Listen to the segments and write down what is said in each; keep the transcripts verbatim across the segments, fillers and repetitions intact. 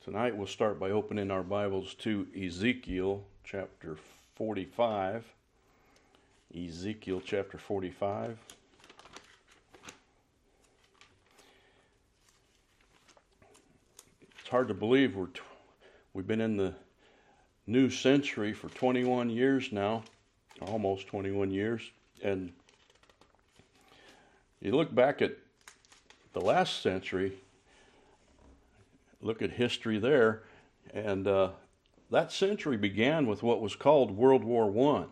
Tonight we'll start by opening our Bibles to Ezekiel chapter forty-five. Ezekiel chapter forty-five. It's hard to believe we're t- we've been in the new century for twenty-one years now, almost twenty-one years, and you look back at the last century. Look at history there, and uh, that century began with what was called World War One,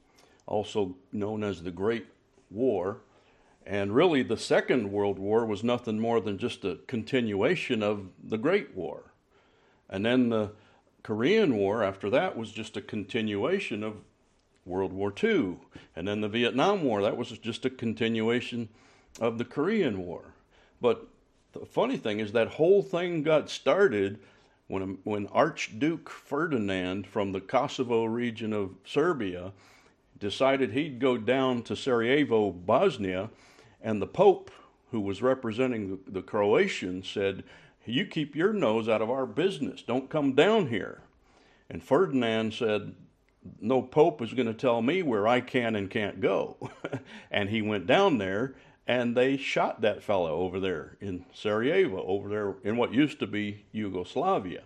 also known as the Great War. And really, the Second World War was nothing more than just a continuation of the Great War. And then the Korean War after that was just a continuation of World War Two. And then the Vietnam War, that was just a continuation of the Korean War. But the funny thing is that whole thing got started when when Archduke Ferdinand from the Kosovo region of Serbia decided he'd go down to Sarajevo, Bosnia, and the Pope, who was representing the, the Croatians, said, "You keep your nose out of our business. Don't come down here." And Ferdinand said, "No Pope is going to tell me where I can and can't go." And he went down there, and they shot that fellow over there in Sarajevo, over there in what used to be Yugoslavia.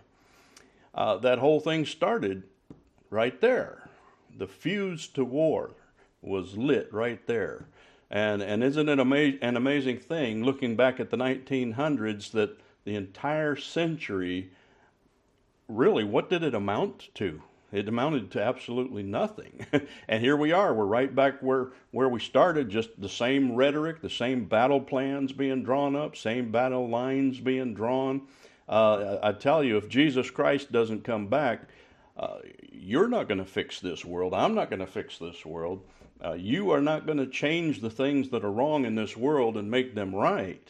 Uh, that whole thing started right there. The fuse to war was lit right there. And and isn't it ama- an amazing thing, looking back at the nineteen hundreds, that the entire century, really, what did it amount to? It amounted to absolutely nothing. And here we are. We're right back where, where we started, just the same rhetoric, the same battle plans being drawn up, same battle lines being drawn. Uh, I tell you, if Jesus Christ doesn't come back, uh, you're not going to fix this world. I'm not going to fix this world. Uh, you are not going to change the things that are wrong in this world and make them right.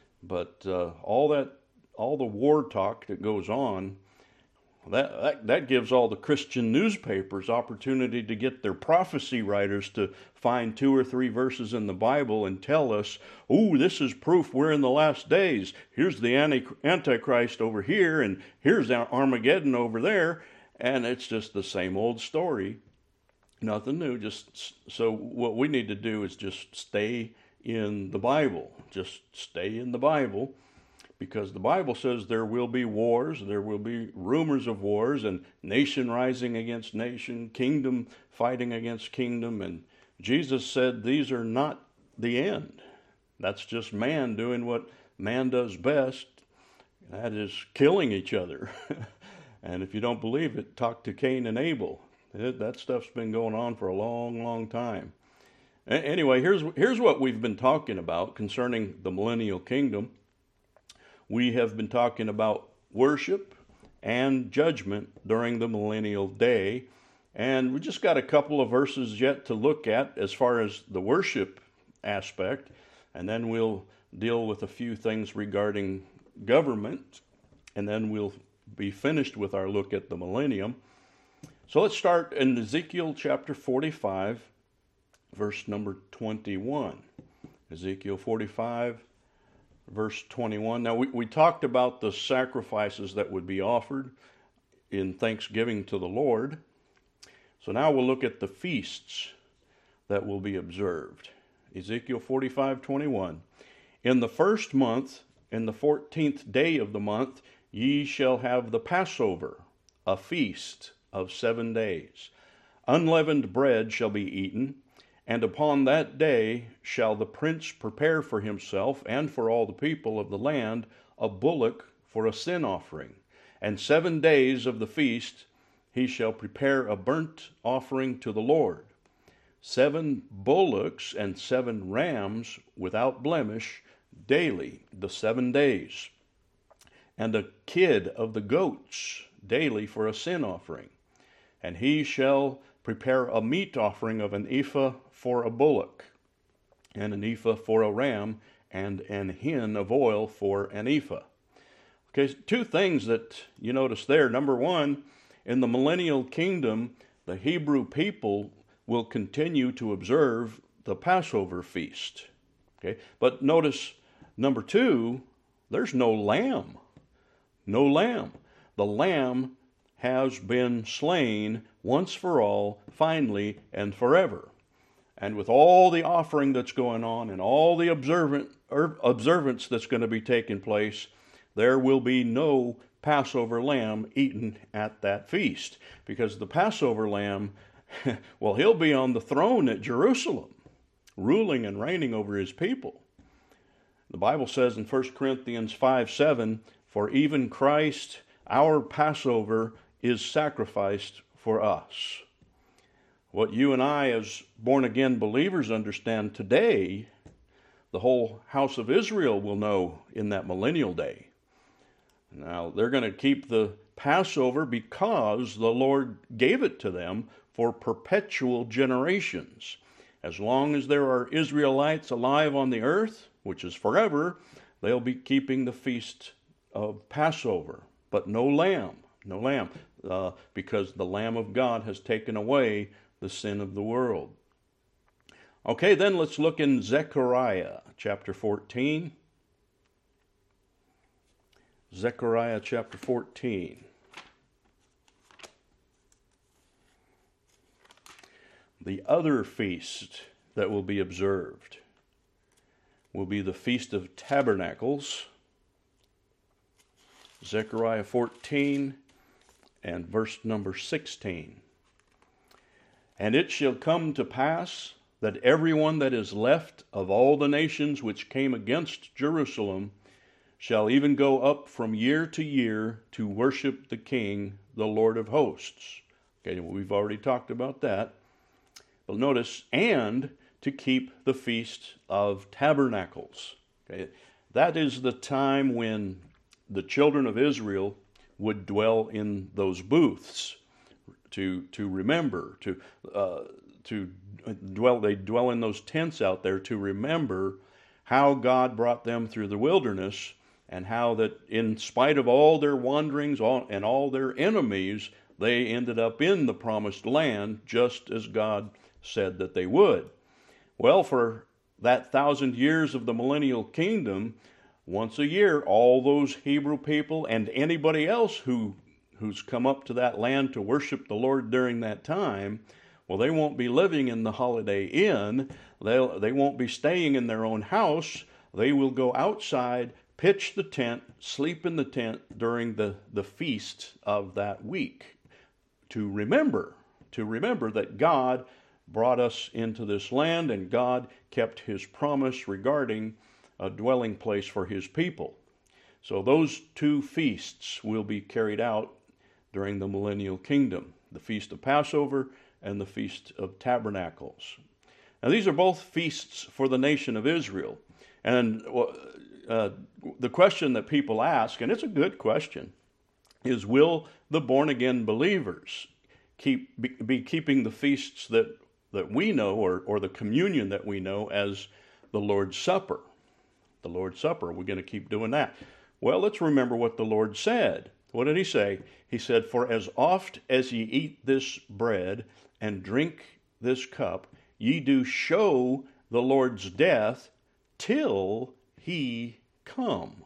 But uh, all that, all the war talk that goes on, That, that that gives all the Christian newspapers opportunity to get their prophecy writers to find two or three verses in the Bible and tell us, "Oh, this is proof we're in the last days. Here's the Antichrist over here, and here's Armageddon over there." And it's just the same old story. Nothing new. Just so what we need to do is just stay in the Bible. Just stay in the Bible. Because the Bible says there will be wars, there will be rumors of wars, and nation rising against nation, kingdom fighting against kingdom. And Jesus said these are not the end. That's just man doing what man does best. That is killing each other. And if you don't believe it, talk to Cain and Abel. It, that stuff's been going on for a long, long time. A- anyway, here's, here's what we've been talking about concerning the millennial kingdom. We have been talking about worship and judgment during the millennial day, and we just got a couple of verses yet to look at as far as the worship aspect, and then we'll deal with a few things regarding government, and then we'll be finished with our look at the millennium. So let's start in Ezekiel chapter forty-five, verse number twenty-one. Ezekiel forty-five, verse twenty-one. Now, we, we talked about the sacrifices that would be offered in thanksgiving to the Lord. So now we'll look at the feasts that will be observed. Ezekiel forty-five, twenty-one. In the first month, in the fourteenth day of the month, ye shall have the Passover, a feast of seven days. Unleavened bread shall be eaten, and upon that day shall the prince prepare for himself and for all the people of the land a bullock for a sin offering. And seven days of the feast he shall prepare a burnt offering to the Lord. Seven bullocks and seven rams without blemish daily, the seven days. And a kid of the goats daily for a sin offering. And he shall prepare a meat offering of an ephah for a bullock, and an ephah for a ram, and an hin of oil for an ephah. Okay, two things that you notice there. Number one, in the millennial kingdom, the Hebrew people will continue to observe the Passover feast. Okay, but notice number two, there's no lamb. No lamb. the Lamb has been slain once for all, finally and forever. And with all the offering that's going on and all the observant, er, observance that's going to be taking place, there will be no Passover lamb eaten at that feast. Because the Passover lamb, well, he'll be on the throne at Jerusalem, ruling and reigning over his people. The Bible says in First Corinthians five seven, for even Christ, our Passover, is sacrificed for us. What you and I as born-again believers understand today, the whole house of Israel will know in that millennial day. Now, they're going to keep the Passover because the Lord gave it to them for perpetual generations. As long as there are Israelites alive on the earth, which is forever, they'll be keeping the feast of Passover. But no lamb, no lamb, uh, because the Lamb of God has taken away the sin of the world. Okay, then let's look in Zechariah chapter fourteen. Zechariah chapter fourteen. The other feast that will be observed will be the Feast of Tabernacles. Zechariah fourteen and verse number sixteen. And it shall come to pass that everyone that is left of all the nations which came against Jerusalem shall even go up from year to year to worship the King, the Lord of hosts. Okay, we've already talked about that. But notice, and to keep the Feast of Tabernacles. Okay, that is the time when the children of Israel would dwell in those booths. To to remember, to uh, to dwell, they dwell in those tents out there to remember how God brought them through the wilderness, and how that in spite of all their wanderings all, and all their enemies, they ended up in the promised land just as God said that they would. Well, for that thousand years of the millennial kingdom, once a year, all those Hebrew people and anybody else who who's come up to that land to worship the Lord during that time, well, they won't be living in the Holiday Inn. They'll, they won't be staying in their own house. They will go outside, pitch the tent, sleep in the tent during the, the feast of that week to remember, to remember that God brought us into this land and God kept his promise regarding a dwelling place for his people. So those two feasts will be carried out during the millennial kingdom, the Feast of Passover and the Feast of Tabernacles. Now these are both feasts for the nation of Israel. And uh, the question that people ask, and it's a good question, is will the born-again believers keep be, be keeping the feasts that, that we know, or, or the communion that we know as the Lord's Supper? The Lord's Supper, we're going to keep doing that. Well, let's remember what the Lord said. What did he say? He said, for as oft as ye eat this bread and drink this cup, ye do show the Lord's death till he come.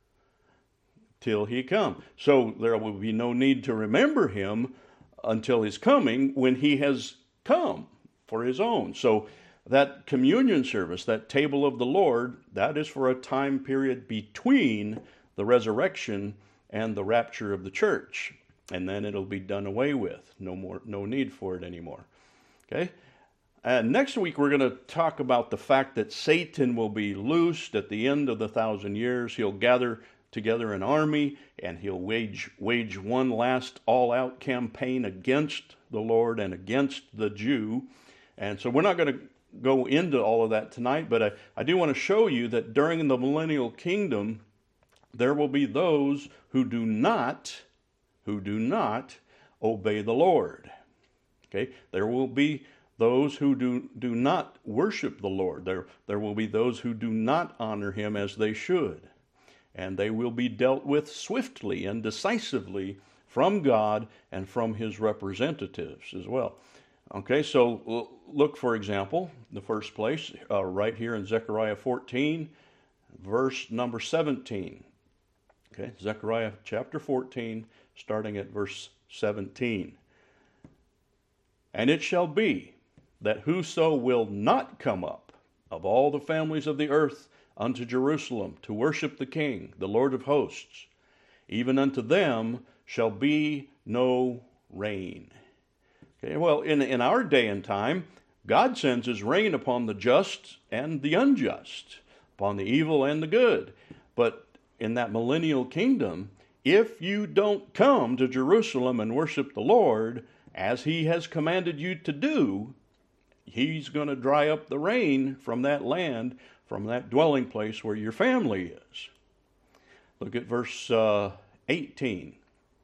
Till he come. So there will be no need to remember him until his coming, when he has come for his own. So that communion service, that table of the Lord, that is for a time period between the resurrection and the rapture of the church. And then it'll be done away with. No more, no need for it anymore. Okay? And next week we're going to talk about the fact that Satan will be loosed at the end of the thousand years. He'll gather together an army and he'll wage wage one last all-out campaign against the Lord and against the Jew. And so we're not going to go into all of that tonight, but I, I do want to show you that during the millennial kingdom, there will be those who do not, who do not obey the Lord. Okay? There will be those who do, do not worship the Lord. There, there will be those who do not honor him as they should. And they will be dealt with swiftly and decisively from God and from his representatives as well. Okay, so look, for example, the first place, uh, right here in Zechariah fourteen, verse number seventeen. Okay, Zechariah chapter fourteen, starting at verse seventeen. And it shall be that whoso will not come up of all the families of the earth unto Jerusalem to worship the King, the Lord of hosts, even unto them shall be no rain. Okay, well, in, in our day and time, God sends his rain upon the just and the unjust, upon the evil and the good. But in that millennial kingdom, if you don't come to Jerusalem and worship the Lord as he has commanded you to do, he's going to dry up the rain from that land, from that dwelling place where your family is. Look at verse uh, eighteen.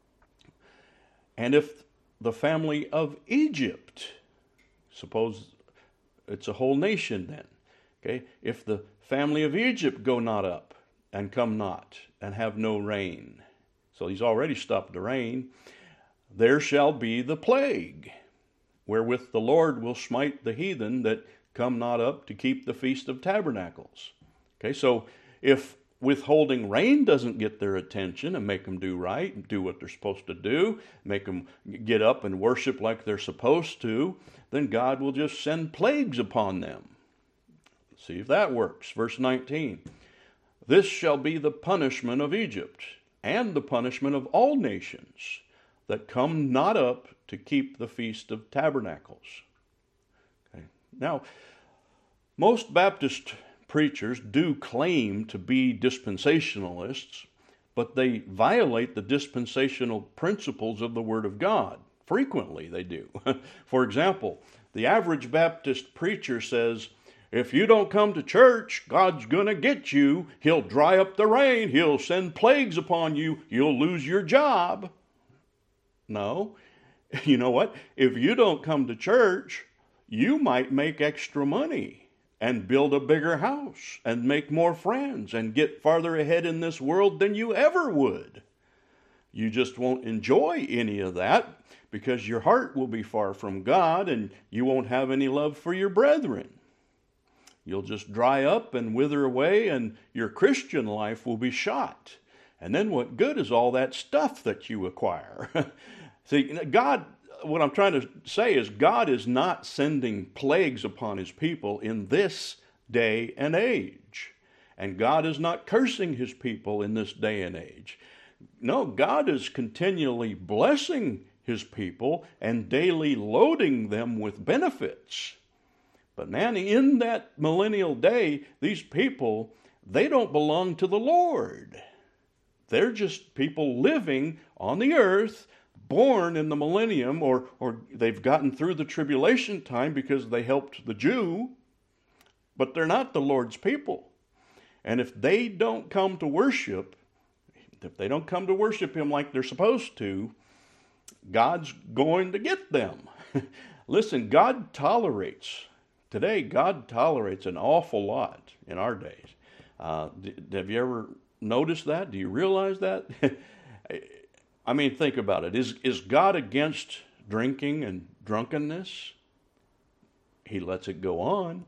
And if the family of Egypt, suppose it's a whole nation then, okay? If the family of Egypt go not up and come not and have no rain, so he's already stopped the rain, there shall be the plague, wherewith the Lord will smite the heathen that come not up to keep the Feast of Tabernacles. Okay, so if withholding rain doesn't get their attention and make them do right and do what they're supposed to do, make them get up and worship like they're supposed to, then God will just send plagues upon them. Let's see if that works. Verse nineteen. This shall be the punishment of Egypt and the punishment of all nations that come not up to keep the Feast of Tabernacles. Okay. Now, most Baptist preachers do claim to be dispensationalists, but they violate the dispensational principles of the Word of God. Frequently they do. For example, the average Baptist preacher says, if you don't come to church, God's going to get you. He'll dry up the rain. He'll send plagues upon you. You'll lose your job. No. You know what? If you don't come to church, you might make extra money and build a bigger house and make more friends and get farther ahead in this world than you ever would. You just won't enjoy any of that because your heart will be far from God and you won't have any love for your brethren. You'll just dry up and wither away and your Christian life will be shot. And then what good is all that stuff that you acquire? See, God, what I'm trying to say is God is not sending plagues upon his people in this day and age. And God is not cursing his people in this day and age. No, God is continually blessing his people and daily loading them with benefits. But man, in that millennial day, these people, they don't belong to the Lord. They're just people living on the earth, born in the millennium, or, or they've gotten through the tribulation time because they helped the Jew, but they're not the Lord's people. And if they don't come to worship, if they don't come to worship him like they're supposed to, God's going to get them. Listen, God tolerates, today God tolerates an awful lot in our days. Uh, have you ever noticed that? Do you realize that? I mean, think about it. Is, is God against drinking and drunkenness? He lets it go on.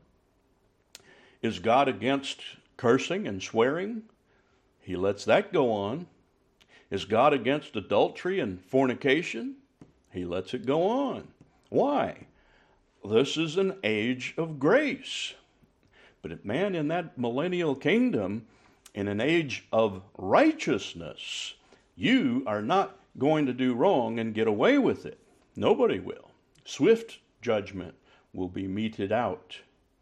Is God against cursing and swearing? He lets that go on. Is God against adultery and fornication? He lets it go on. Why? This is an age of grace. But man, in that millennial kingdom, in an age of righteousness, you are not going to do wrong and get away with it. Nobody will. Swift judgment will be meted out.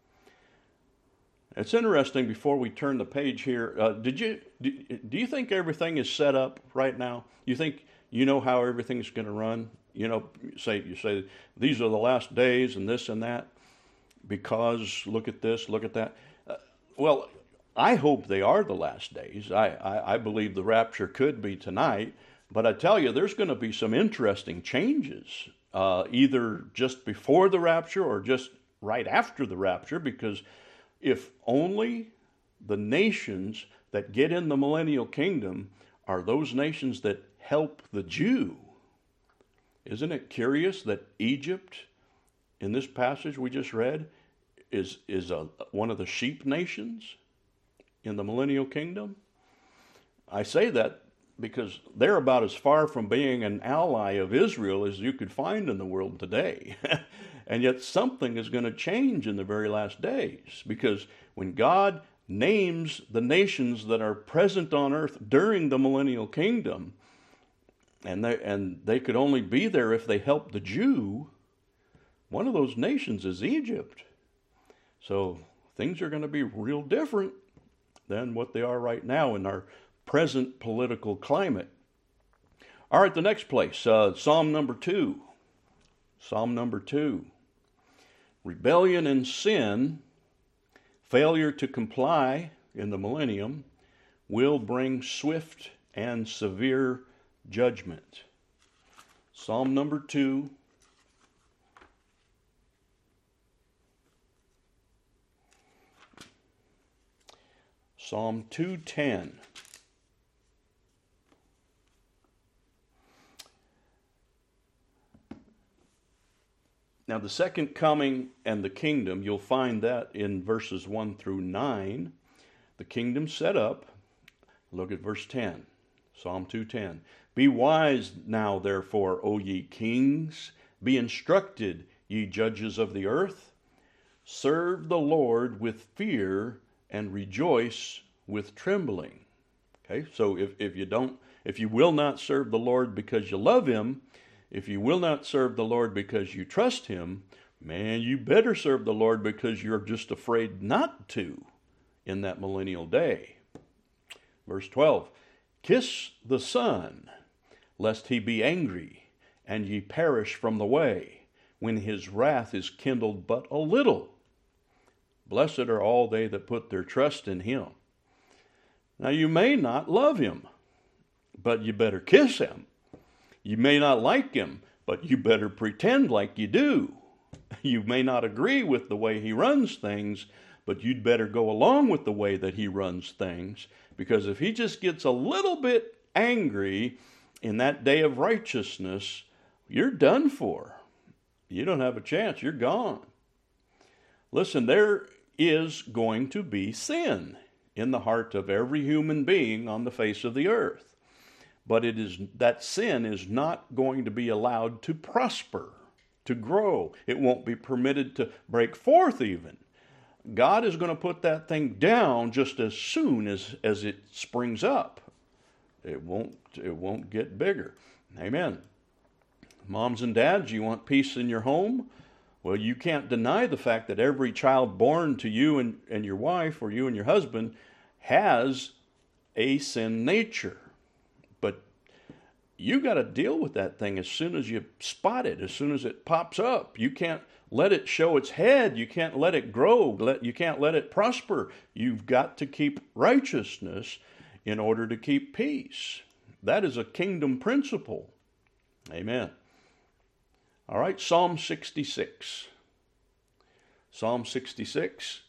It's interesting, before we turn the page here, uh, did you do, do you think everything is set up right now? You think you know how everything's going to run? You know, say you say these are the last days and this and that because look at this, look at that. Uh, well, I hope they are the last days. I, I, I believe the rapture could be tonight, but I tell you, there's going to be some interesting changes, uh, either just before the rapture or just right after the rapture, because if only the nations that get in the millennial kingdom are those nations that help the Jew. Isn't it curious that Egypt, in this passage we just read, is, is a, one of the sheep nations in the millennial kingdom? I say that because they're about as far from being an ally of Israel as you could find in the world today. And yet something is going to change in the very last days, because when God names the nations that are present on earth during the millennial kingdom, and they, and they could only be there if they helped the Jew, one of those nations is Egypt. So things are going to be real different than what they are right now in our present political climate. All right, the next place, uh, Psalm number two. Psalm number two. Rebellion and sin, failure to comply in the millennium, will bring swift and severe judgment. Psalm number two. Psalm two ten. Now, the second coming and the kingdom, you'll find that in verses one through nine. The kingdom set up. Look at verse ten. Psalm two ten. Be wise now, therefore, O ye kings. Be instructed, ye judges of the earth. Serve the Lord with fear and rejoice with trembling. Okay, so if, if you don't, if you will not serve the Lord because you love him, if you will not serve the Lord because you trust him, man, you better serve the Lord because you're just afraid not to in that millennial day. Verse twelve, kiss the Son, lest he be angry, and ye perish from the way, when his wrath is kindled but a little. Blessed are all they that put their trust in him. Now, you may not love him, but you better kiss him. You may not like him, but you better pretend like you do. You may not agree with the way he runs things, but you'd better go along with the way that he runs things, because if he just gets a little bit angry in that day of righteousness, you're done for. You don't have a chance. You're gone. Listen, there is going to be sin in the heart of every human being on the face of the earth. But it is that sin is not going to be allowed to prosper, to grow. It won't be permitted to break forth even. God is going to put that thing down just as soon as, as it springs up. It won't, it won't get bigger. Amen. Moms and dads, you want peace in your home? Well, you can't deny the fact that every child born to you and, and your wife, or you and your husband, has a sin nature. But you got to deal with that thing as soon as you spot it, as soon as it pops up. You can't let it show its head. You can't let it grow. Let, you can't let it prosper. You've got to keep righteousness in order to keep peace. That is a kingdom principle. Amen. All right, Psalm sixty-six. Psalm sixty-six.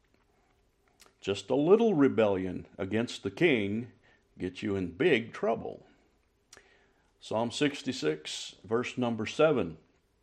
Just a little rebellion against the king gets you in big trouble. Psalm sixty-six, verse number seven.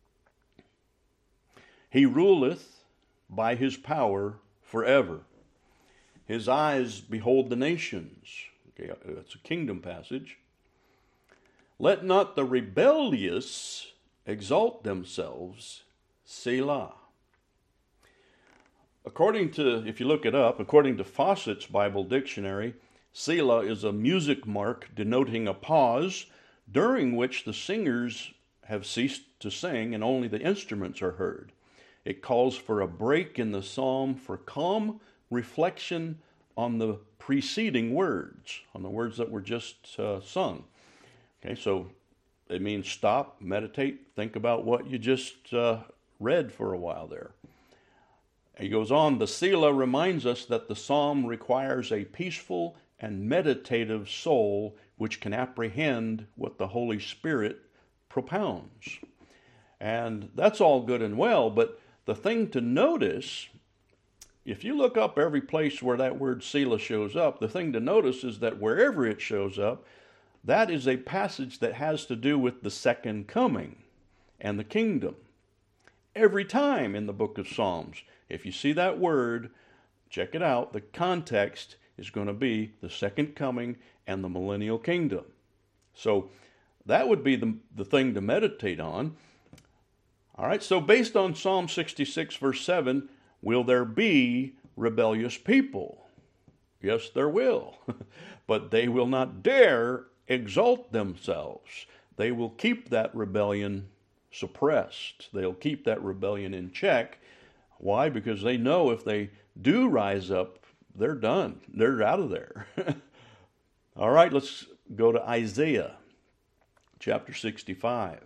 He ruleth by his power forever. His eyes behold the nations. Okay, that's a kingdom passage. Let not the rebellious exalt themselves, Selah. According to, if you look it up, according to Fawcett's Bible Dictionary, Selah is a music mark denoting a pause during which the singers have ceased to sing and only the instruments are heard. It calls for a break in the psalm for calm reflection on the preceding words, on the words that were just uh, sung. Okay, so it means stop, meditate, think about what you just uh, read for a while there. He goes on, the Selah reminds us that the psalm requires a peaceful and meditative soul which can apprehend what the Holy Spirit propounds. And that's all good and well, but the thing to notice, if you look up every place where that word Selah shows up, the thing to notice is that wherever it shows up, that is a passage that has to do with the second coming and the kingdom. Every time in the book of Psalms, if you see that word, check it out, the context is going to be the second coming and the millennial kingdom. So that would be the, the thing to meditate on. All right, so based on Psalm sixty-six, verse seven, will there be rebellious people? Yes, there will. But they will not dare exalt themselves. They will keep that rebellion suppressed. They'll keep that rebellion in check. Why? Because they know if they do rise up, they're done. They're out of there. All right, let's go to Isaiah chapter sixty-five.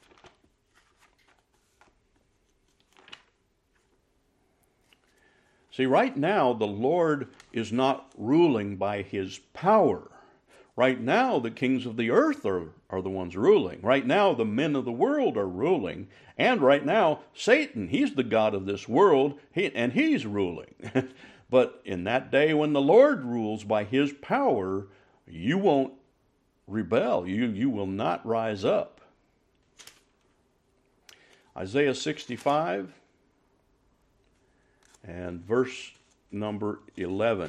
See, right now, the Lord is not ruling by his power. Right now, the kings of the earth are, are the ones ruling. Right now, the men of the world are ruling. And right now, Satan, he's the god of this world, he, and he's ruling. But in that day when the Lord rules by his power, you won't rebel. You, you will not rise up. Isaiah sixty-five and verse number eleven.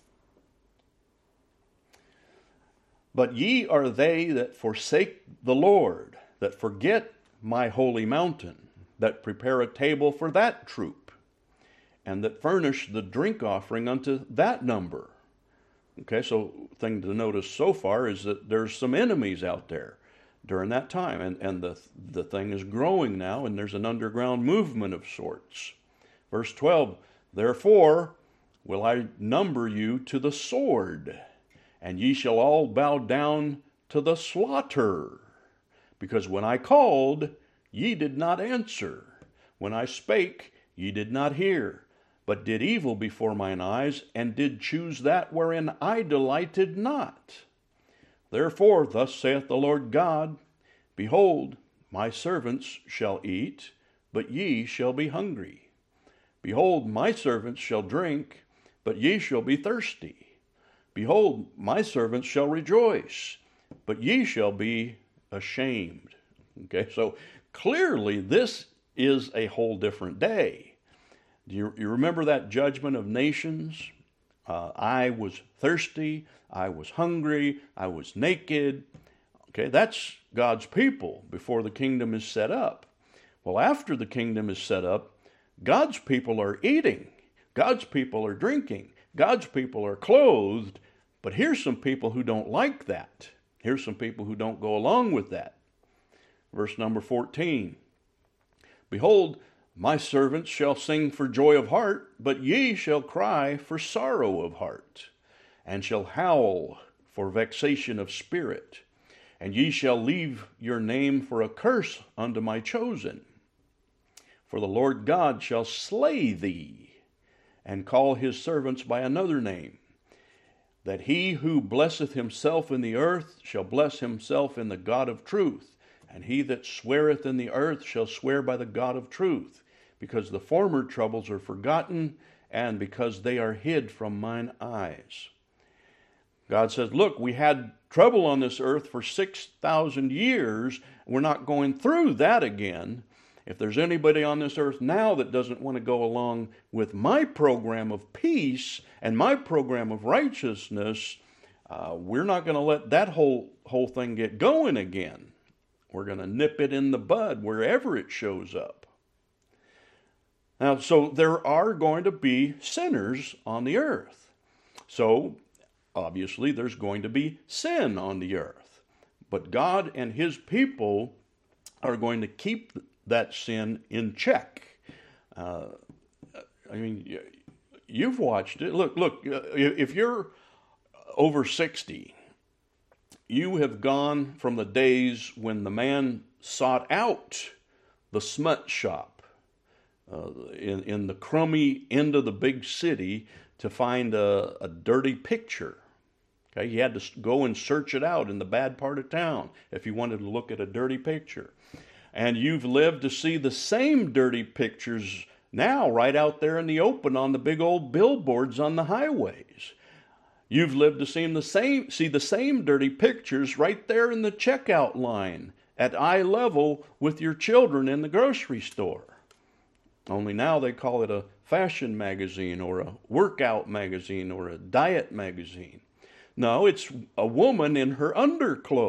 But ye are they that forsake the Lord, that forget my holy mountain, that prepare a table for that troop, and that furnish the drink offering unto that number. Okay, so thing to notice so far is that there's some enemies out there during that time, and, and the, the thing is growing now, and there's an underground movement of sorts. Verse twelve, therefore will I number you to the sword, and ye shall all bow down to the slaughter. Because when I called, ye did not answer. When I spake, ye did not hear, but did evil before mine eyes, and did choose that wherein I delighted not. Therefore, thus saith the Lord God, behold, my servants shall eat, but ye shall be hungry. Behold, my servants shall drink, but ye shall be thirsty. Behold, my servants shall rejoice, but ye shall be ashamed. Okay, so clearly this is a whole different day. Do you, you remember that judgment of nations? Uh, I was thirsty, I was hungry, I was naked. Okay, that's God's people before the kingdom is set up. Well, after the kingdom is set up, God's people are eating, God's people are drinking, God's people are clothed. But here's some people who don't like that. Here's some people who don't go along with that. Verse number fourteen. Behold, my servants shall sing for joy of heart, but ye shall cry for sorrow of heart, and shall howl for vexation of spirit. And ye shall leave your name for a curse unto my chosen. For the Lord God shall slay thee, and call his servants by another name. That he who blesseth himself in the earth shall bless himself in the God of truth, and he that sweareth in the earth shall swear by the God of truth, because the former troubles are forgotten, and because they are hid from mine eyes. God says, look, we had trouble on this earth for six thousand years. We're not going through that again. If there's anybody on this earth now that doesn't want to go along with my program of peace and my program of righteousness, uh, we're not going to let that whole, whole thing get going again. We're going to nip it in the bud wherever it shows up. Now, so there are going to be sinners on the earth. So, obviously, there's going to be sin on the earth. But God and his people are going to keep that sin in check. Uh, I mean, you've watched it. Look, look, if you're over sixty, you have gone from the days when the man sought out the smut shop uh, in, in the crummy end of the big city to find a, a dirty picture. Okay, he had to go and search it out in the bad part of town if he wanted to look at a dirty picture. And you've lived to see the same dirty pictures now right out there in the open on the big old billboards on the highways. You've lived to see the same, see the same dirty pictures right there in the checkout line at eye level with your children in the grocery store. Only now they call it a fashion magazine or a workout magazine or a diet magazine. No, it's a woman in her underclothes.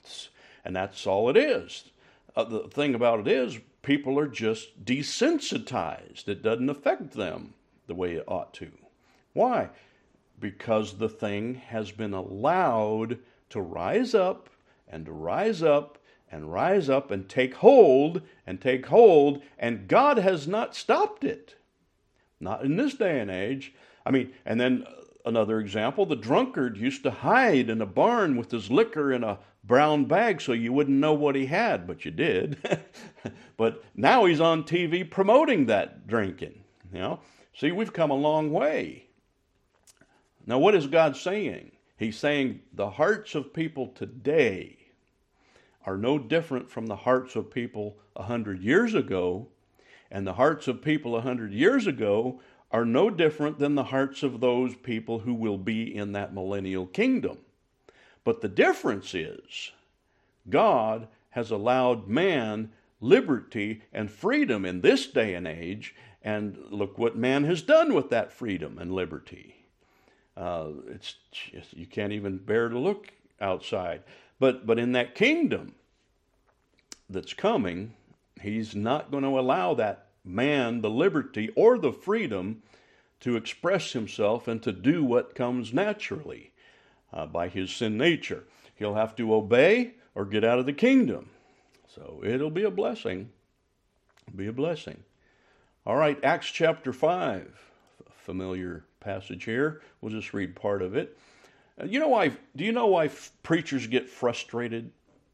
myths. And that's all it is. Uh, the thing about it is, people are just desensitized. It doesn't affect them the way it ought to. Why? Because the thing has been allowed to rise up and to rise up and rise up and take hold and take hold, and God has not stopped it. Not in this day and age. I mean, and then another example, the drunkard used to hide in a barn with his liquor in a brown bag so you wouldn't know what he had, but you did. But now he's on T V promoting that drinking. You know, see, we've come a long way. Now, what is God saying? He's saying the hearts of people today are no different from the hearts of people a hundred years ago, and the hearts of people a hundred years ago are no different than the hearts of those people who will be in that millennial kingdom. But the difference is, God has allowed man liberty and freedom in this day and age, and look what man has done with that freedom and liberty. Uh, it's just, you can't even bear to look outside. But but in that kingdom that's coming, he's not going to allow that man the liberty or the freedom to express himself and to do what comes naturally uh, by his sin nature. He'll have to obey or get out of the kingdom. So it'll be a blessing. It'll be a blessing. All right, Acts chapter five, a familiar passage here. We'll just read part of it. Uh, you know why? Do you know why f- preachers get frustrated?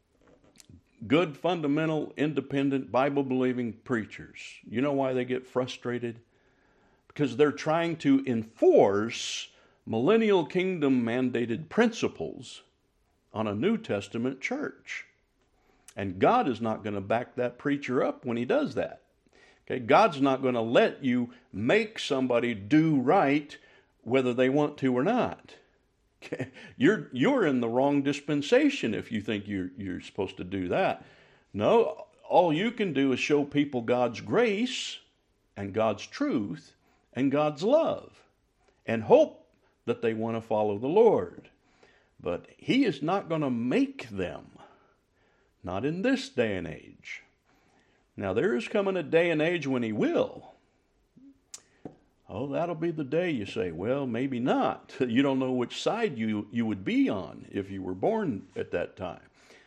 Good, fundamental, independent, Bible-believing preachers. You know why they get frustrated? Because they're trying to enforce millennial kingdom mandated principles on a New Testament church. And God is not going to back that preacher up when he does that. Okay, God's not going to let you make somebody do right whether they want to or not. Okay? You're you're in the wrong dispensation if you think you're you're supposed to do that. No, all you can do is show people God's grace and God's truth and God's love and hope that they want to follow the Lord. But he is not going to make them. Not in this day and age. Now, there is coming a day and age when he will. Oh, that'll be the day you say, well, maybe not. You don't know which side you, you would be on if you were born at that time.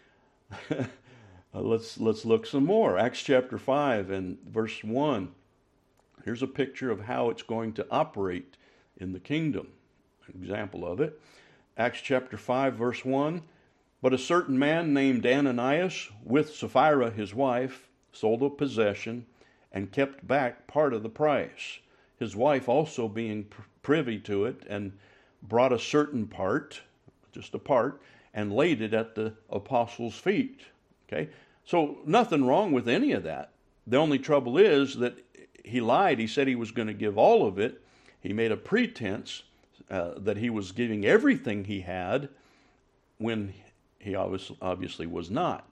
let's, let's look some more. Acts chapter five and verse one. Here's a picture of how it's going to operate in the kingdom. An example of it. Acts chapter five, verse one. But a certain man named Ananias, with Sapphira his wife, sold a possession and kept back part of the price. His wife also being privy to it, and brought a certain part, just a part, and laid it at the apostles' feet. Okay? So nothing wrong with any of that. The only trouble is that he lied. He said he was going to give all of it. He made a pretense uh, that he was giving everything he had when he obviously was not.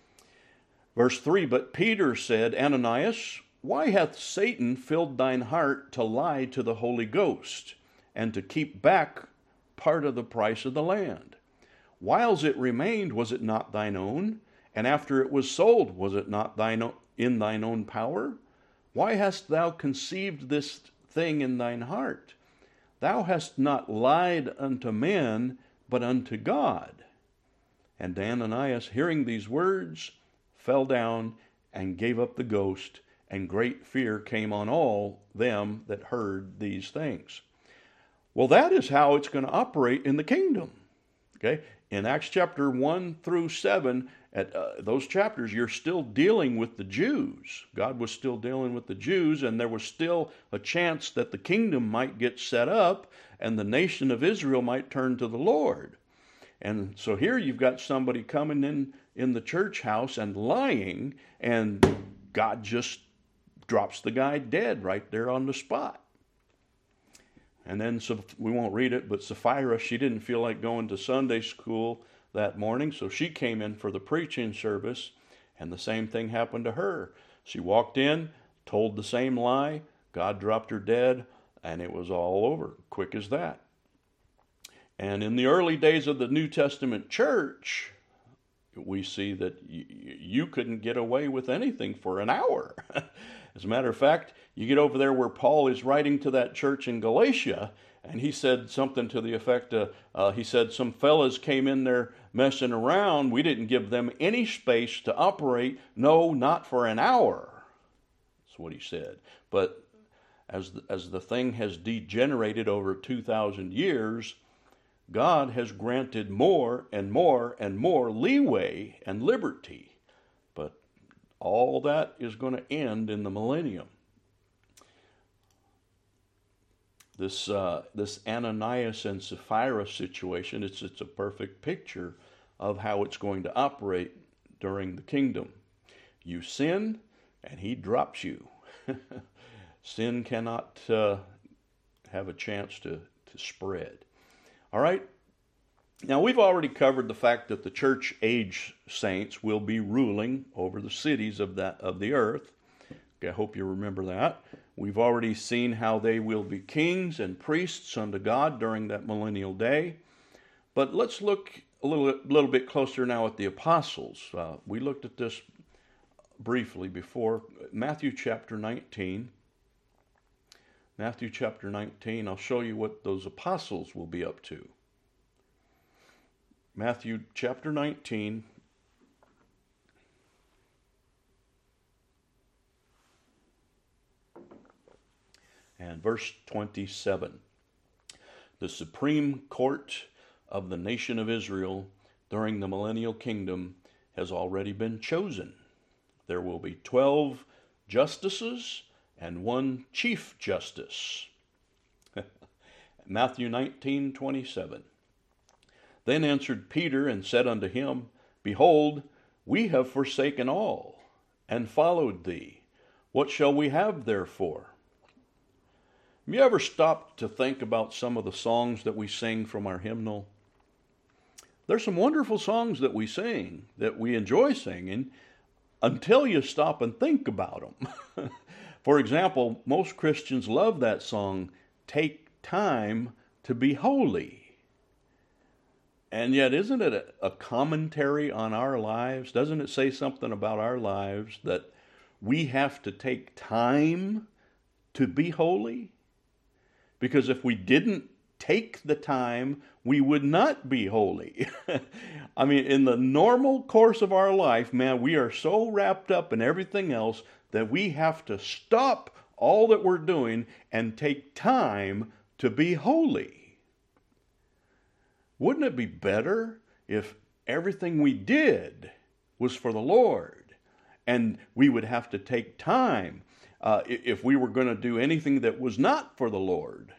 Verse three, but Peter said, Ananias, why hath Satan filled thine heart to lie to the Holy Ghost, and to keep back part of the price of the land? Whiles it remained, was it not thine own? And after it was sold, was it not thine own, in thine own power? Why hast thou conceived this thing in thine heart? Thou hast not lied unto men, but unto God. And Ananias, hearing these words, fell down and gave up the ghost, and great fear came on all them that heard these things. Well, that is how it's going to operate in the kingdom. Okay? In Acts chapter one through seven, at uh, those chapters, you're still dealing with the Jews. God was still dealing with the Jews, and there was still a chance that the kingdom might get set up, and the nation of Israel might turn to the Lord. And so here you've got somebody coming in in the church house and lying, and God just drops the guy dead right there on the spot. And then, so we won't read it, but Sapphira, she didn't feel like going to Sunday school that morning, so she came in for the preaching service, and the same thing happened to her. She walked in, told the same lie, God dropped her dead, and it was all over, quick as that. And in the early days of the New Testament church, we see that y- you couldn't get away with anything for an hour. As a matter of fact, you get over there where Paul is writing to that church in Galatia, and he said something to the effect of, uh, he said, some fellas came in there messing around. We didn't give them any space to operate. No, not for an hour. That's what he said. But as the, as the thing has degenerated over two thousand years, God has granted more and more and more leeway and liberty. But all that is going to end in the millennium. This uh, this Ananias and Sapphira situation, it's, it's a perfect picture of how it's going to operate during the kingdom. You sin, and he drops you. Sin cannot uh, have a chance to, to spread. All right. Now, we've already covered the fact that the church age saints will be ruling over the cities of that of the earth. Okay, I hope you remember that. We've already seen how they will be kings and priests unto God during that millennial day. But let's look a little, little bit closer now at the apostles. Uh, we looked at this briefly before. Matthew chapter nineteen. Matthew chapter nineteen, I'll show you what those apostles will be up to. Matthew chapter nineteen. And verse twenty-seven. The supreme court of the nation of Israel during the millennial kingdom has already been chosen. There will be twelve justices and one chief justice. Matthew nineteen twenty-seven. Then answered Peter and said unto him, Behold, we have forsaken all, and followed thee. What shall we have therefore? Have you ever stopped to think about some of the songs that we sing from our hymnal? There's some wonderful songs that we sing, that we enjoy singing, until you stop and think about them. For example, most Christians love that song, Take Time to Be Holy. And yet, isn't it a, a commentary on our lives? Doesn't it say something about our lives that we have to take time to be holy? Because if we didn't take the time, we would not be holy. I mean, in the normal course of our life, man, we are so wrapped up in everything else that we have to stop all that we're doing and take time to be holy. Wouldn't it be better if everything we did was for the Lord, and we would have to take time uh, if we were going to do anything that was not for the Lord?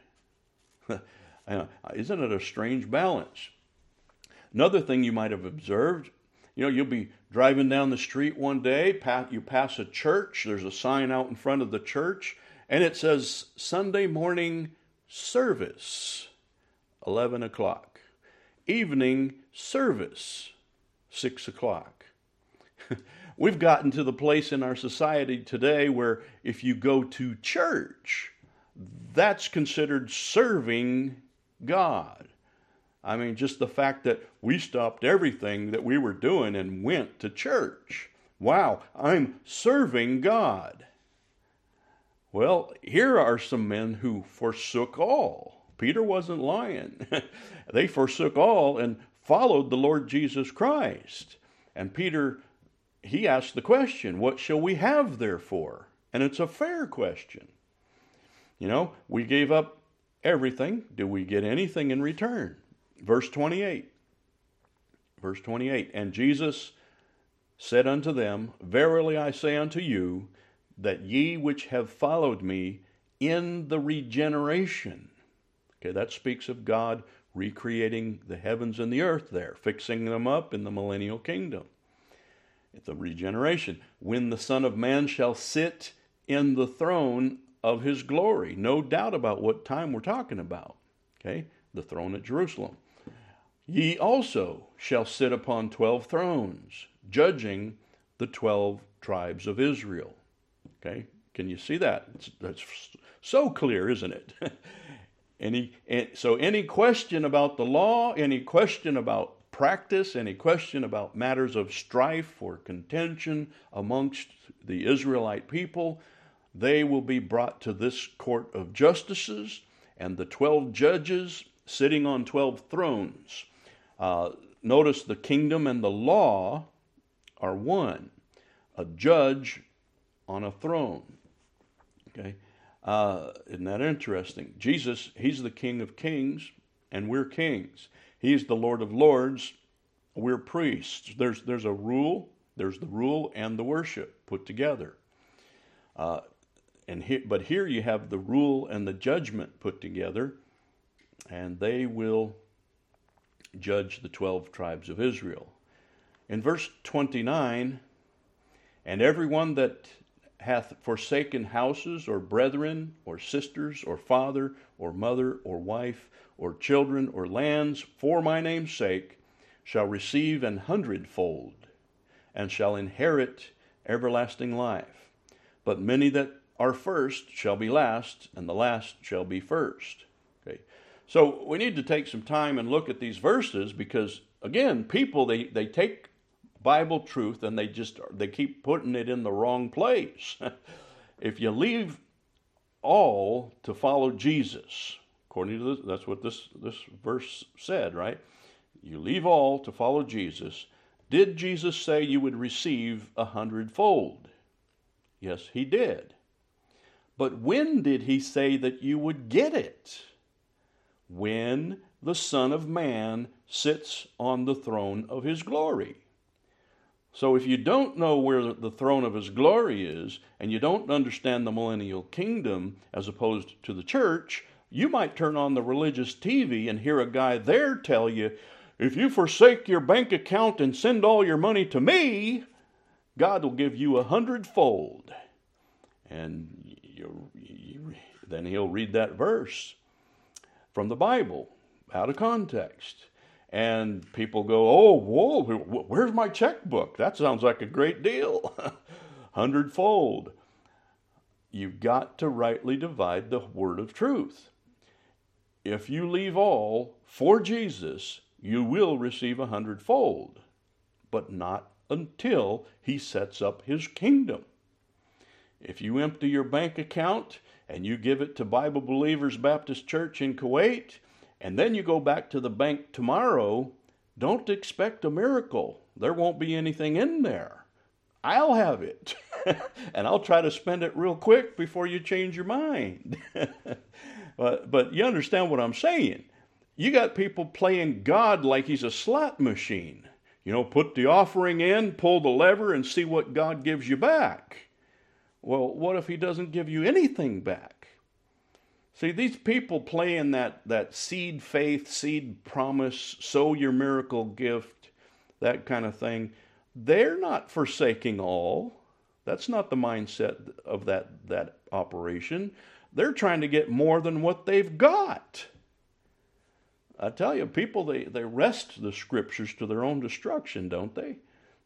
Isn't it a strange balance? Another thing you might have observed, you know, you'll be driving down the street one day, you pass a church, there's a sign out in front of the church, and it says Sunday morning service, eleven o'clock. Evening service, six o'clock. We've gotten to the place in our society today where if you go to church, that's considered serving God. I mean, just the fact that we stopped everything that we were doing and went to church. Wow, I'm serving God. Well, here are some men who forsook all. Peter wasn't lying. They forsook all and followed the Lord Jesus Christ. And Peter, he asked the question, what shall we have therefore? And it's a fair question. You know, we gave up everything. Do we get anything in return? Verse twenty-eight. Verse twenty-eight. And Jesus said unto them, Verily I say unto you, that ye which have followed me in the regeneration. Okay, that speaks of God recreating the heavens and the earth there, fixing them up in the millennial kingdom. It's a regeneration. When the Son of Man shall sit in the throne of his glory. No doubt about what time we're talking about. Okay, the throne at Jerusalem. Ye also shall sit upon twelve thrones, judging the twelve tribes of Israel. Okay, can you see that? It's, that's so clear, isn't it? Any, so any question about the law, any question about practice, any question about matters of strife or contention amongst the Israelite people, they will be brought to this court of justices, and the twelve judges sitting on twelve thrones. Uh, notice the kingdom and the law are one. A judge on a throne. Okay, uh, isn't that interesting? Jesus, he's the King of kings, and we're kings. He's the Lord of lords, we're priests. There's there's a rule, there's the rule and the worship put together. Uh, and he, but here you have the rule and the judgment put together, and they will judge the twelve tribes of Israel. In verse twenty-nine, and everyone that hath forsaken houses, or brethren, or sisters, or father, or mother, or wife, or children, or lands, for my name's sake, shall receive an hundredfold, and shall inherit everlasting life. But many that are first shall be last, and the last shall be first. Okay, so we need to take some time and look at these verses, because again, people they they take Bible truth and they just they keep putting it in the wrong place. If you leave all to follow Jesus, according to this, that's what this this verse said, right? You leave all to follow Jesus. Did Jesus say you would receive a hundredfold? Yes, he did. But when did he say that you would get it? When the Son of Man sits on the throne of his glory. So if you don't know where the throne of his glory is, and you don't understand the millennial kingdom as opposed to the church, you might turn on the religious T V and hear a guy there tell you, if you forsake your bank account and send all your money to me, God will give you a hundredfold. And you, you, then he'll read that verse from the Bible out of context. And people go, oh, whoa, where's my checkbook? That sounds like a great deal. Hundredfold. You've got to rightly divide the word of truth. If you leave all for Jesus, you will receive a hundredfold, but not until he sets up his kingdom. If you empty your bank account and you give it to Bible Believers Baptist Church in Kuwait, and then you go back to the bank tomorrow, don't expect a miracle. There won't be anything in there. I'll have it. And I'll try to spend it real quick before you change your mind. but, but you understand what I'm saying. You got people playing God like he's a slot machine. You know, put the offering in, pull the lever, and see what God gives you back. Well, what if he doesn't give you anything back? See, these people playing that, that seed faith, seed promise, sow your miracle gift, that kind of thing, they're not forsaking all. That's not the mindset of that, that operation. They're trying to get more than what they've got. I tell you, people, they, they wrest the scriptures to their own destruction, don't they?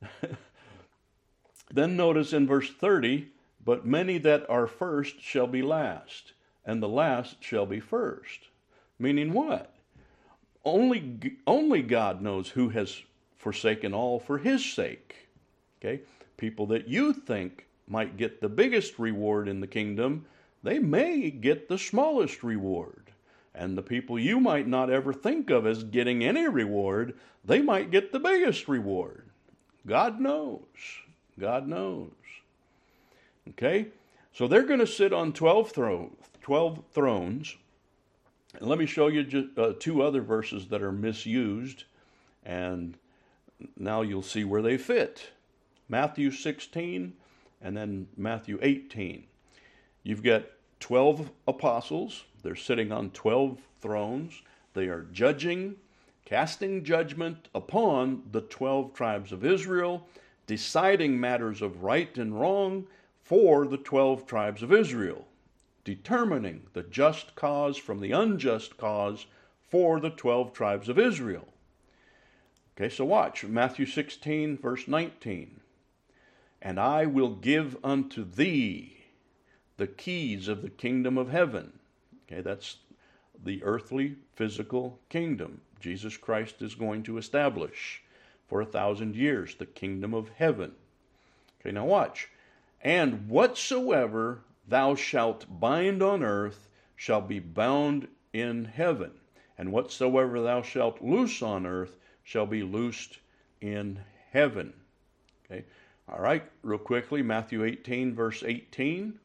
Then notice in verse thirty, but many that are first shall be last, and the last shall be first. Meaning what? Only, only God knows who has forsaken all for his sake. Okay? People that you think might get the biggest reward in the kingdom, they may get the smallest reward. And the people you might not ever think of as getting any reward, they might get the biggest reward. God knows. God knows. Okay? So they're going to sit on twelve, thro- twelve thrones. And let me show you just, uh, two other verses that are misused. And now you'll see where they fit. Matthew sixteen and then Matthew eighteen. You've got twelve apostles. They're sitting on twelve thrones. They are judging, casting judgment upon the twelve tribes of Israel, deciding matters of right and wrong for the twelve tribes of Israel, determining the just cause from the unjust cause for the twelve tribes of Israel. Okay, so watch Matthew sixteen, verse nineteen. And I will give unto thee the keys of the kingdom of heaven. Okay, that's the earthly, physical kingdom. Jesus Christ is going to establish for a thousand years the kingdom of heaven. Okay, now watch. And whatsoever thou shalt bind on earth shall be bound in heaven, and whatsoever thou shalt loose on earth shall be loosed in heaven. Okay, all right, real quickly, Matthew eighteen, verse eighteen.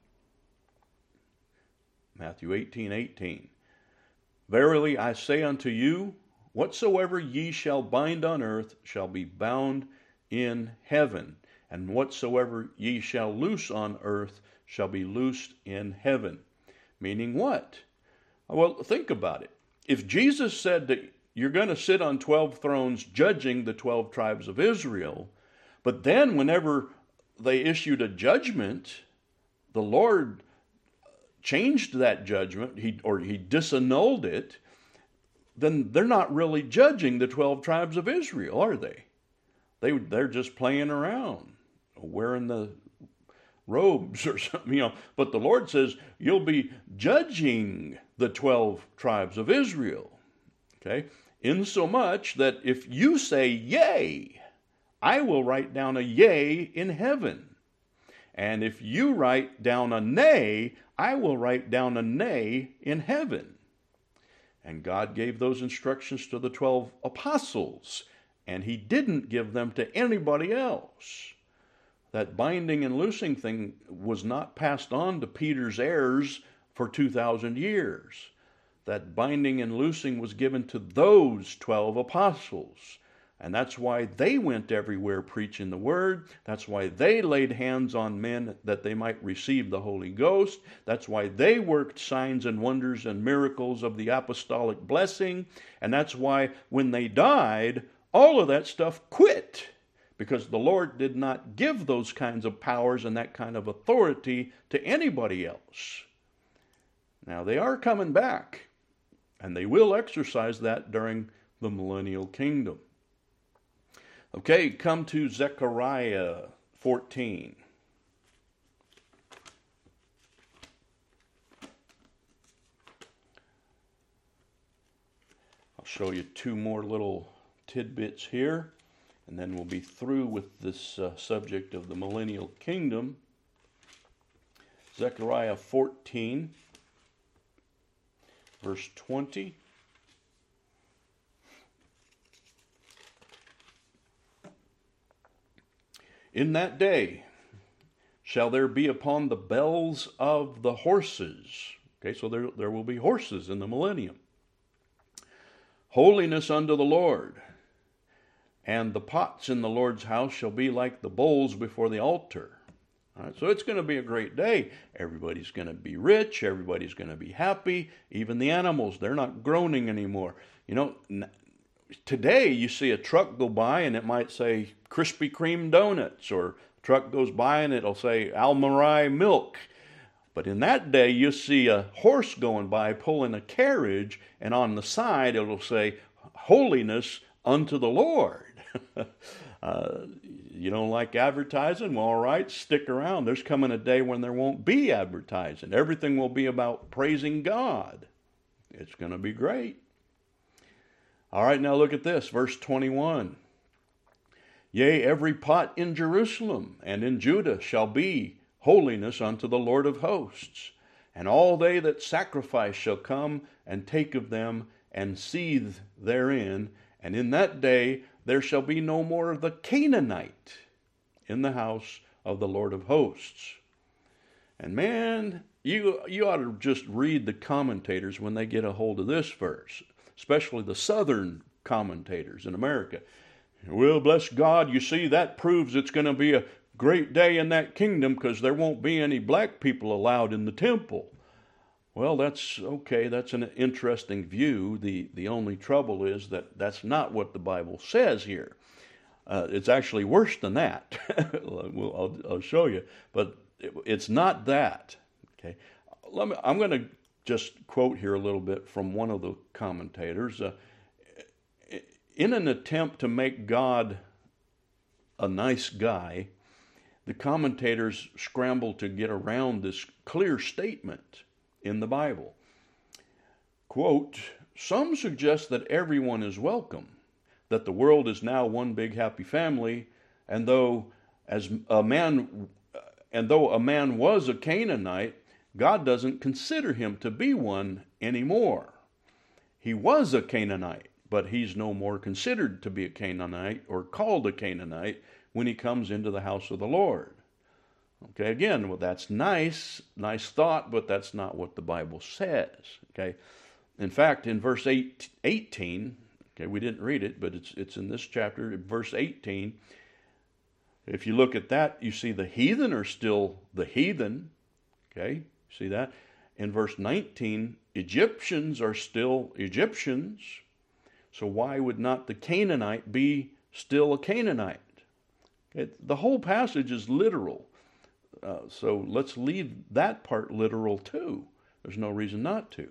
Matthew eighteen, eighteen. Verily I say unto you, whatsoever ye shall bind on earth shall be bound in heaven, and whatsoever ye shall loose on earth shall be loosed in heaven. Meaning what? Well, think about it. If Jesus said that you're going to sit on twelve thrones judging the twelve tribes of Israel, but then whenever they issued a judgment, the Lord changed that judgment, he, or he disannulled it, then they're not really judging the twelve tribes of Israel, are they? They, they're just playing around, wearing the robes or something, you know. But the Lord says, you'll be judging the twelve tribes of Israel, okay? Insomuch that if you say yea, I will write down a yea in heaven. And if you write down a nay, I will write down a nay in heaven. And God gave those instructions to the twelve apostles, and he didn't give them to anybody else. That binding and loosing thing was not passed on to Peter's heirs for two thousand years. That binding and loosing was given to those twelve apostles. And that's why they went everywhere preaching the word. That's why they laid hands on men that they might receive the Holy Ghost. That's why they worked signs and wonders and miracles of the apostolic blessing. And that's why when they died, all of that stuff quit. Because the Lord did not give those kinds of powers and that kind of authority to anybody else. Now they are coming back. And they will exercise that during the millennial kingdom. Okay, come to Zechariah fourteen. I'll show you two more little tidbits here, and then we'll be through with this uh, subject of the millennial kingdom. Zechariah fourteen, verse twenty. In that day shall there be upon the bells of the horses. Okay, so there, there will be horses in the millennium. Holiness unto the Lord. And the pots in the Lord's house shall be like the bowls before the altar. All right, so it's going to be a great day. Everybody's going to be rich. Everybody's going to be happy. Even the animals, they're not groaning anymore. You know, today you see a truck go by and it might say Krispy Kreme donuts, or a truck goes by and it'll say Almarai milk. But in that day you see a horse going by pulling a carriage, and on the side it'll say holiness unto the Lord. uh, you don't like advertising? Well, all right, stick around. There's coming a day when there won't be advertising. Everything will be about praising God. It's going to be great. All right, now look at this, verse twenty-one. Yea, every pot in Jerusalem and in Judah shall be holiness unto the Lord of hosts. And all they that sacrifice shall come and take of them and seethe therein. And in that day there shall be no more of the Canaanite in the house of the Lord of hosts. And man, you, you ought to just read the commentators when they get a hold of this verse, especially the southern commentators in America. Well, bless God, you see, that proves it's going to be a great day in that kingdom because there won't be any black people allowed in the temple. Well, that's okay. That's an interesting view. The, the only trouble is that that's not what the Bible says here. Uh, it's actually worse than that. well, I'll, I'll show you. But it, it's not that. Okay. Let me, I'm going to just quote here a little bit from one of the commentators. Uh, in an attempt to make God a nice guy, the commentators scramble to get around this clear statement in the Bible. Quote, Some suggest that everyone is welcome, that the world is now one big happy family, and though as a man and though a man was a Canaanite, God doesn't consider him to be one anymore. He was a Canaanite, but he's no more considered to be a Canaanite or called a Canaanite when he comes into the house of the Lord. Okay, again, well, that's nice, nice thought, but that's not what the Bible says. Okay, in fact, in verse eight, eighteen, okay, we didn't read it, but it's it's in this chapter, verse eighteen. If you look at that, you see the heathen are still the heathen. Okay, see that? In verse nineteen, Egyptians are still Egyptians. So why would not the Canaanite be still a Canaanite? It, the whole passage is literal. Uh, so let's leave that part literal too. There's no reason not to.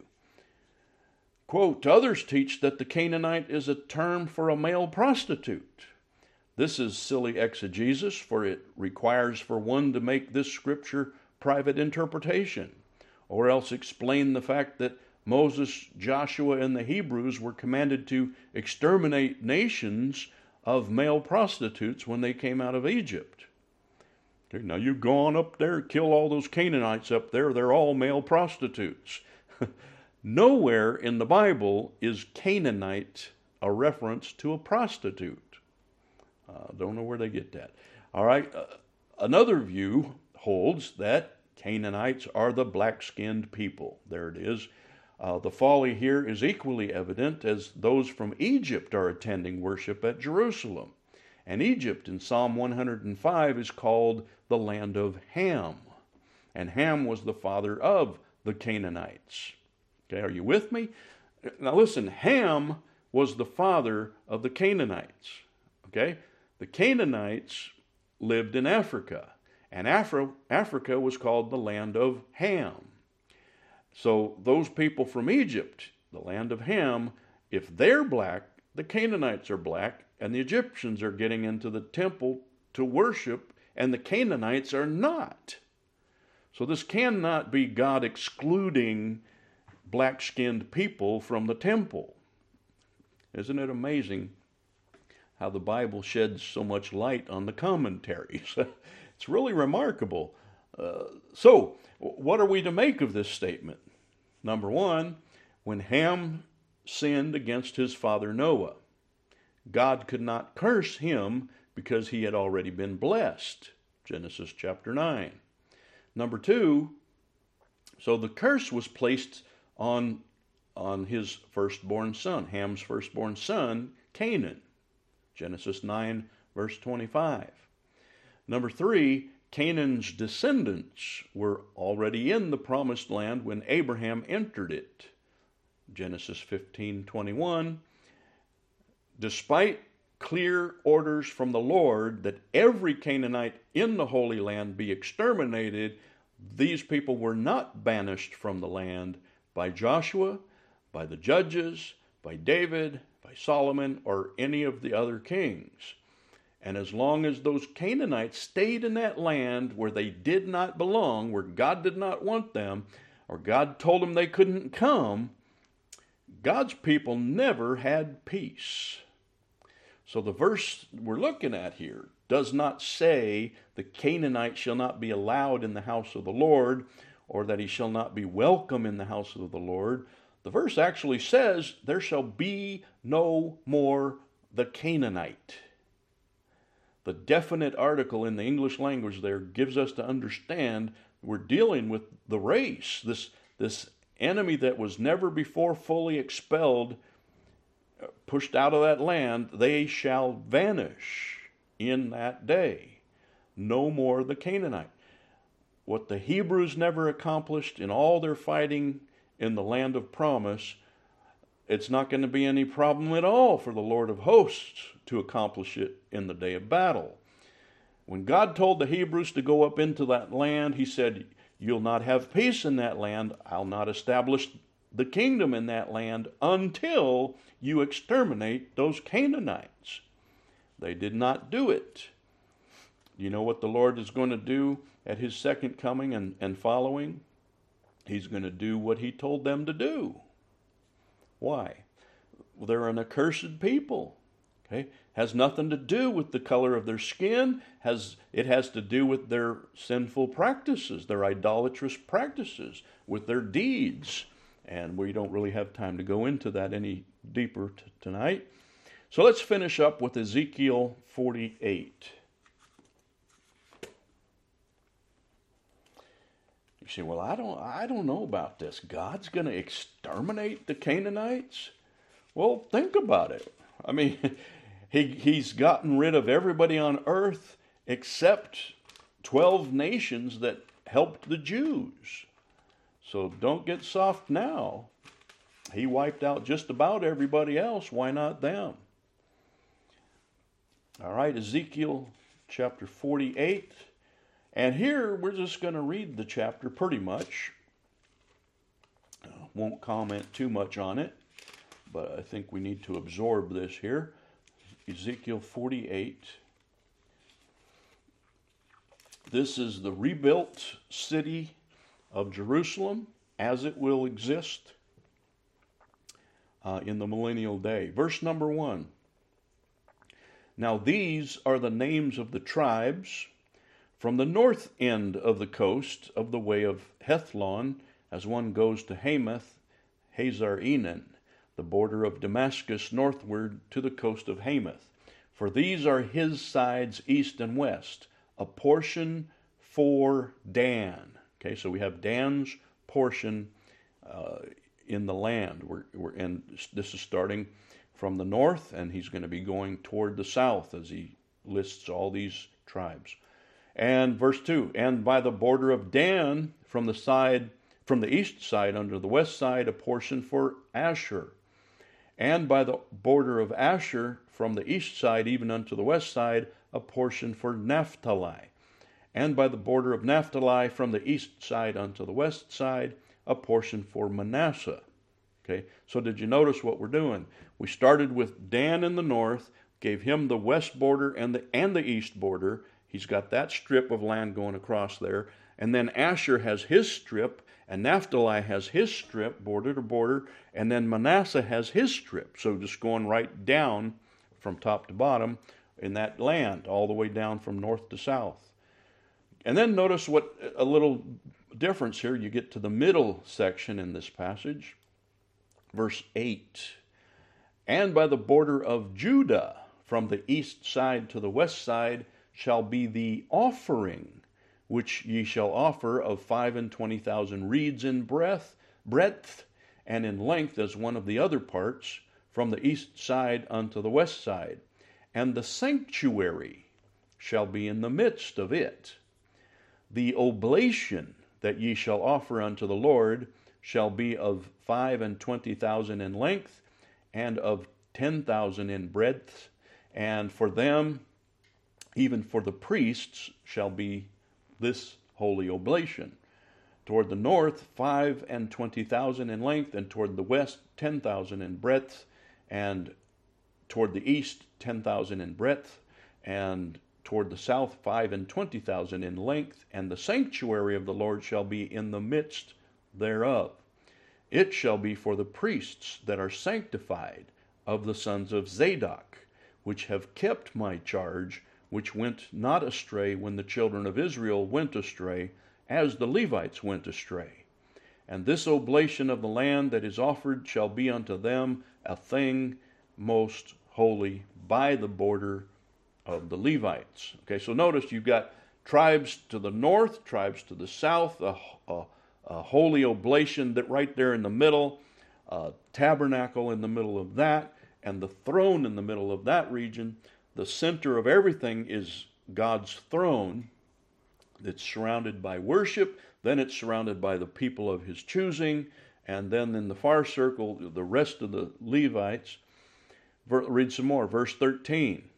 Quote, others teach that the Canaanite is a term for a male prostitute. This is silly exegesis, for it requires for one to make this scripture private interpretation, or else explain the fact that Moses, Joshua, and the Hebrews were commanded to exterminate nations of male prostitutes when they came out of Egypt. Okay, now you go on up there, kill all those Canaanites up there, they're all male prostitutes. Nowhere in the Bible is Canaanite a reference to a prostitute. Uh, don't know where they get that. All right, uh, another view holds that Canaanites are the black-skinned people. There it is. Uh, the folly here is equally evident as those from Egypt are attending worship at Jerusalem. And Egypt in Psalm one hundred five is called the land of Ham. And Ham was the father of the Canaanites. Okay, are you with me? Now listen, Ham was the father of the Canaanites. Okay? The Canaanites lived in Africa. And Afri- Africa was called the land of Ham. So those people from Egypt, the land of Ham, if they're black, the Canaanites are black, and the Egyptians are getting into the temple to worship, and the Canaanites are not. So this cannot be God excluding black-skinned people from the temple. Isn't it amazing how the Bible sheds so much light on the commentaries? It's really remarkable. Uh, so, what are we to make of this statement? Number one, when Ham sinned against his father Noah, God could not curse him because he had already been blessed. Genesis chapter nine. Number two, so the curse was placed on, on his firstborn son, Ham's firstborn son, Canaan. Genesis nine, verse twenty-five. Number three, Canaan's descendants were already in the promised land when Abraham entered it. Genesis fifteen twenty-one. Despite clear orders from the Lord that every Canaanite in the Holy Land be exterminated, these people were not banished from the land by Joshua, by the judges, by David, by Solomon, or any of the other kings. And as long as those Canaanites stayed in that land where they did not belong, where God did not want them, or God told them they couldn't come, God's people never had peace. So the verse we're looking at here does not say the Canaanite shall not be allowed in the house of the Lord, or that he shall not be welcome in the house of the Lord. The verse actually says there shall be no more the Canaanite. The definite article in the English language there gives us to understand we're dealing with the race, this, this enemy that was never before fully expelled, pushed out of that land. They shall vanish in that day. No more the Canaanite. What the Hebrews never accomplished in all their fighting in the land of promise, it's not going to be any problem at all for the Lord of hosts to accomplish it in the day of battle. When God told the Hebrews to go up into that land, he said, you'll not have peace in that land. I'll not establish the kingdom in that land until you exterminate those Canaanites. They did not do it. You know what the Lord is going to do at his second coming and, and following? He's going to do what he told them to do. Why? Well, they're an accursed people. Okay? Has nothing to do with the color of their skin. Has it has to do with their sinful practices, their idolatrous practices, with their deeds. And we don't really have time to go into that any deeper t- tonight. So let's finish up with Ezekiel forty-eight. You say, well, I don't I don't know about this. God's going to exterminate the Canaanites? Well, think about it. I mean, he he's gotten rid of everybody on earth except twelve nations that helped the Jews. So don't get soft now. He wiped out just about everybody else. Why not them? All right, Ezekiel chapter forty-eight. And here we're just going to read the chapter pretty much. Uh, won't comment too much on it, but I think we need to absorb this here. Ezekiel forty-eight. This is the rebuilt city of Jerusalem as it will exist uh, in the millennial day. Verse number one. Now these are the names of the tribes from the north end of the coast of the way of Hethlon, as one goes to Hamath, Hazar Enan, the border of Damascus northward to the coast of Hamath. For these are his sides east and west, a portion for Dan. Okay, so we have Dan's portion uh, in the land. We're, we're and this is starting from the north, and he's going to be going toward the south as he lists all these tribes. And verse two, and by the border of Dan, from the side, from the east side under the west side, a portion for Asher. And by the border of Asher, from the east side even unto the west side, a portion for Naphtali. And by the border of Naphtali, from the east side unto the west side, a portion for Manasseh. Okay, so did you notice what we're doing? We started with Dan in the north, gave him the west border and the and the east border. He's got that strip of land going across there. And then Asher has his strip, and Naphtali has his strip, border to border, and then Manasseh has his strip. So just going right down from top to bottom in that land, all the way down from north to south. And then notice what a little difference here. You get to the middle section in this passage, verse eight. And by the border of Judah, from the east side to the west side, shall be the offering, which ye shall offer of five and twenty thousand reeds in breadth, breadth, and in length as one of the other parts, from the east side unto the west side. And the sanctuary shall be in the midst of it. The oblation that ye shall offer unto the Lord shall be of five and twenty thousand in length, and of ten thousand in breadth, and for them, even for the priests, shall be this holy oblation. Toward the north, five and twenty thousand in length, and toward the west, ten thousand in breadth, and toward the east, ten thousand in breadth, and toward the south, five and twenty thousand in length, and the sanctuary of the Lord shall be in the midst thereof. It shall be for the priests that are sanctified of the sons of Zadok, which have kept my charge, which went not astray when the children of Israel went astray, as the Levites went astray. And this oblation of the land that is offered shall be unto them a thing most holy by the border of the Levites. Okay, so notice you've got tribes to the north, tribes to the south, a, a, a holy oblation that right there in the middle, a tabernacle in the middle of that, and the throne in the middle of that region. The center of everything is God's throne that's surrounded by worship. Then it's surrounded by the people of his choosing. And then in the far circle, the rest of the Levites. Read some more. Verse thirteen.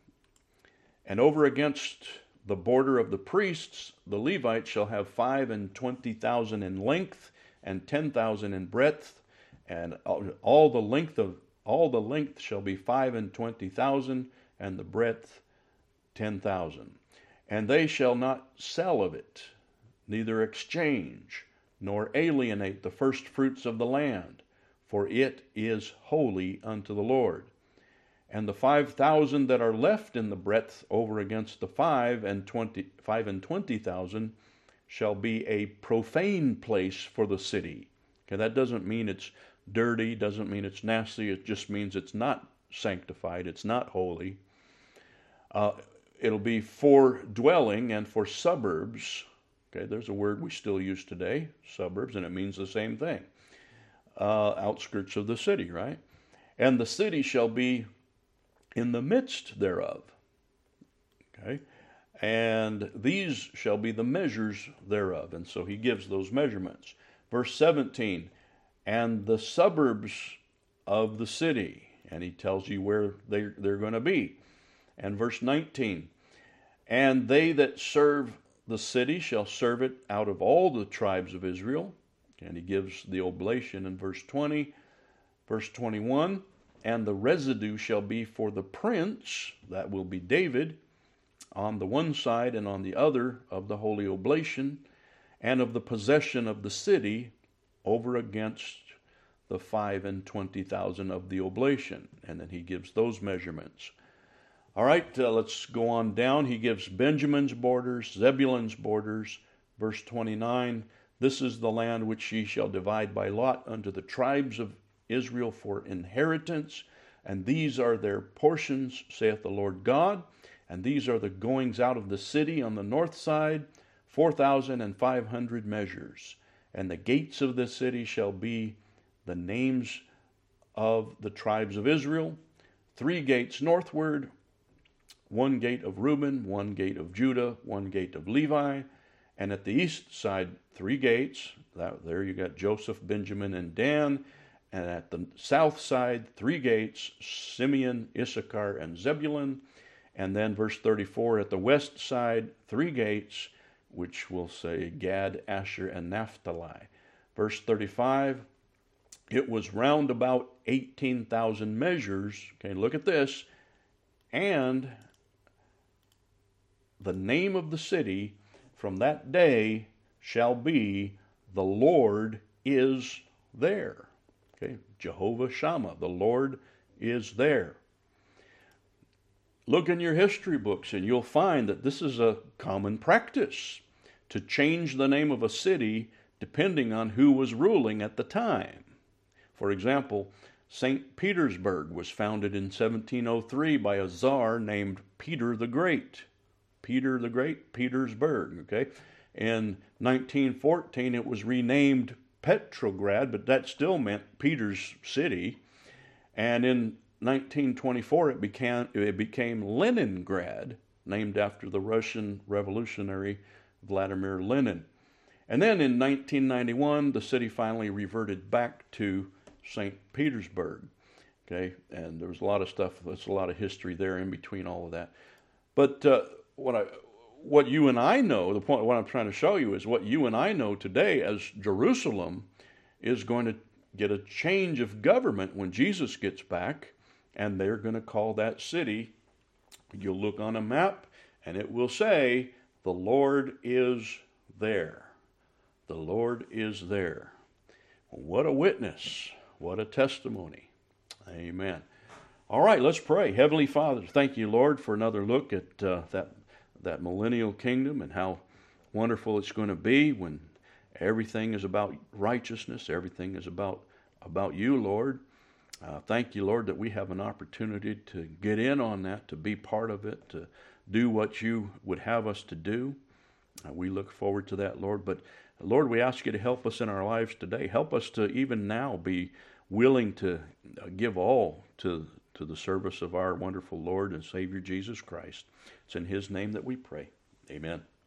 And over against the border of the priests, the Levites shall have five and twenty thousand in length, and ten thousand in breadth, and all the length of all the length shall be five and twenty thousand, and the breadth ten thousand. And they shall not sell of it, neither exchange, nor alienate the first fruits of the land. for it is holy unto the Lord. And the five thousand that are left in the breadth over against the five and twenty five and twenty thousand shall be a profane place for the city. Okay, that doesn't mean it's dirty, doesn't mean it's nasty. It just means it's not sanctified, it's not holy. Uh, it'll be for dwelling and for suburbs. Okay, there's a word we still use today, suburbs, and it means the same thing. Uh, outskirts of the city, right? And the city shall be in the midst thereof. Okay, and these shall be the measures thereof. And so he gives those measurements. Verse seventeen, and the suburbs of the city, and he tells you where they're, they're going to be. And verse nineteen, and they that serve the city shall serve it out of all the tribes of Israel. And he gives the oblation in verse twenty. Verse twenty-one, and the residue shall be for the prince, that will be David, on the one side and on the other of the holy oblation, and of the possession of the city over against the five and twenty thousand of the oblation. And then he gives those measurements. All right, uh, let's go on down. He gives Benjamin's borders, Zebulun's borders. Verse twenty-nine, this is the land which ye shall divide by lot unto the tribes of Israel for inheritance, and these are their portions, saith the Lord God. And these are the goings out of the city on the north side, four thousand and five hundred measures. And the gates of the city shall be the names of the tribes of Israel, three gates northward, one gate of Reuben, one gate of Judah, one gate of Levi, and at the east side, three gates. That, there you got Joseph, Benjamin, and Dan. And at the south side, three gates, Simeon, Issachar, and Zebulun. And then verse thirty-four, at the west side, three gates, which will say Gad, Asher, and Naphtali. Verse thirty-five, it was round about eighteen thousand measures. Okay, look at this. And the name of the city from that day shall be, the Lord is there. Okay, Jehovah Shammah, the Lord is there. Look in your history books and you'll find that this is a common practice, to change the name of a city depending on who was ruling at the time. For example, Saint Petersburg was founded in seventeen oh three by a czar named Peter the Great. Peter the Great, Petersburg, okay? In nineteen fourteen, it was renamed Petrograd, but that still meant Peter's city. And in nineteen twenty-four, it became, it became Leningrad, named after the Russian revolutionary Vladimir Lenin. And then in nineteen ninety-one, the city finally reverted back to Saint Petersburg. Okay, and there was a lot of stuff, there's a lot of history there in between all of that. But uh, what I, what you and I know, the point, what I'm trying to show you is what you and I know today as Jerusalem is going to get a change of government when Jesus gets back, and they're going to call that city, you'll look on a map, and it will say, the Lord is there. The Lord is there. What a witness. What a testimony. Amen. All right, let's pray. Heavenly Father, thank you, Lord, for another look at uh, that, that millennial kingdom and how wonderful it's going to be when everything is about righteousness, everything is about, about you, Lord. Uh, thank you, Lord, that we have an opportunity to get in on that, to be part of it, to do what you would have us to do. Uh, we look forward to that, Lord. But, Lord, we ask you to help us in our lives today. Help us to even now be willing to give all to, to the service of our wonderful Lord and Savior Jesus Christ. It's in his name that we pray. Amen.